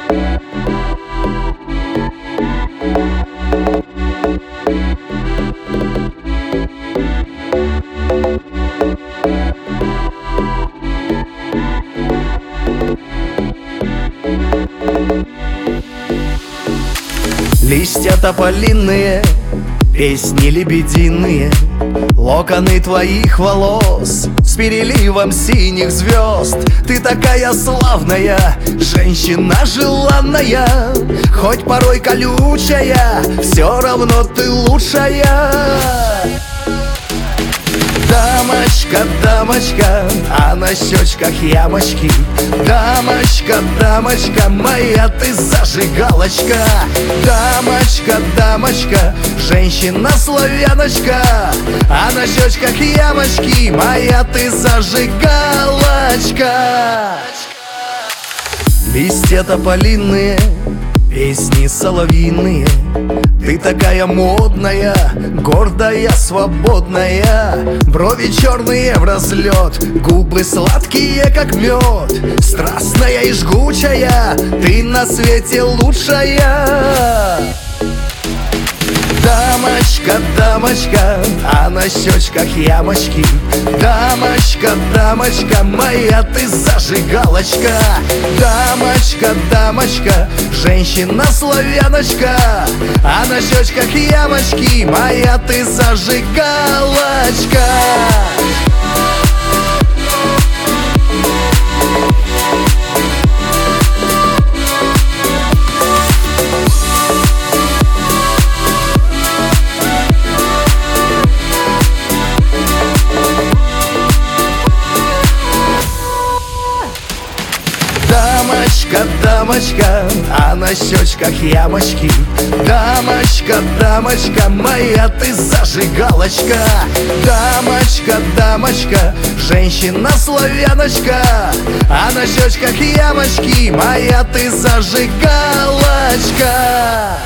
Листья тополиные, песни лебединые, локоны твоих волос с переливом синих звезд. Ты такая славная, женщина желанная, хоть порой колючая, все равно ты лучшая. Дамочка, дамочка, а на щечках ямочки. Дамочка, дамочка, моя ты зажигалочка. Дамочка, дамочка, женщина-славяночка, а на щечках ямочки, моя ты зажигалочка. Листья тополиные, песни соловьиные, ты такая модная, гордая, свободная. Брови черные в разлет, губы сладкие, как мед, страстная и жгучая, ты на свете лучшая. Дамочка, дамочка, а на щечках ямочки. Дамочка, дамочка, моя ты зажигалочка. Дамочка, дамочка, женщина-славяночка, а на щечках ямочки, моя ты зажигалочка. Дамочка, дамочка, а на щечках ямочки. Дамочка, дамочка, моя ты зажигалочка. Дамочка, дамочка, женщина-славяночка, а на щечках ямочки, моя ты зажигалочка.